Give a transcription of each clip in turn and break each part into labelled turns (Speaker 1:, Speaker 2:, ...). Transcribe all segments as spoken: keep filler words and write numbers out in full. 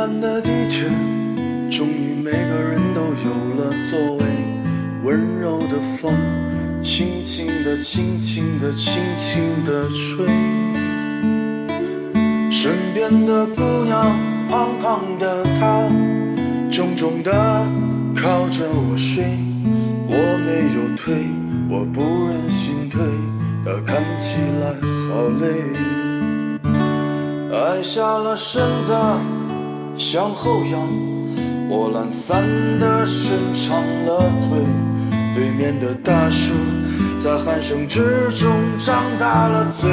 Speaker 1: 班的地铁，终于每个人都有了座位。温柔的风，轻轻地轻轻地轻轻地吹，身边的姑娘胖胖的她，重重地靠着我睡。我没有退，我不忍心退，她看起来好累。矮下了身子向后仰，我懒散地伸长了腿。对面的大叔在鼾声之中张大了嘴，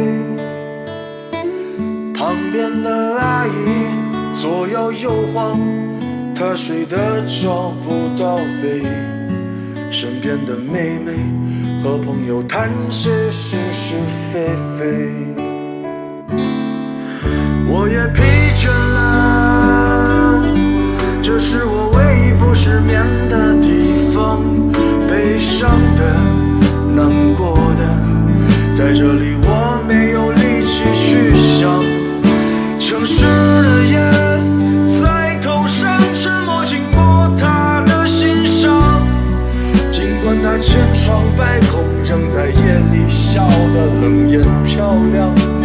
Speaker 1: 旁边的阿姨左摇右晃，她睡得找不到北。身边的妹妹和朋友谈些是是非非，我也疲倦了，这是我唯一不失眠的地方。悲伤的，难过的，在这里我没有力气去想。城市的夜在头上沉默经过他的心上，尽管他千疮百孔，仍在夜里笑得冷眼漂亮。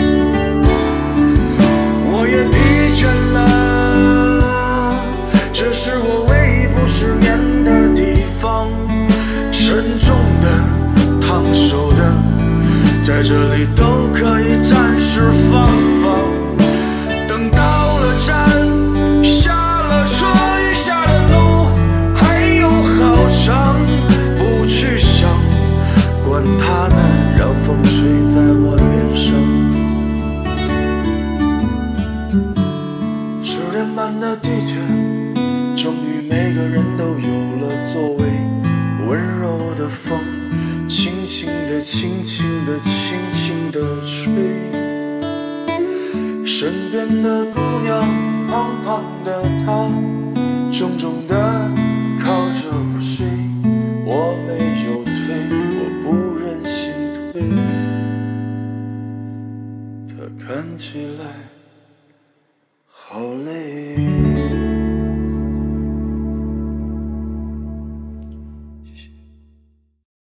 Speaker 1: 我也疲倦了，这是我唯一不失眠的地方。沉重的，烫手的，在这里都可以暂时放放。等到了站，下了车，余下的路还有好长，不去想，管它呢，让风吹在我脸上。十点半的地铁，终于每个人都有了座位。温柔的风，轻轻地轻轻地轻轻地吹，身边的姑娘胖胖的她，重重地靠着我睡。我没有退，我不忍心退，她看起来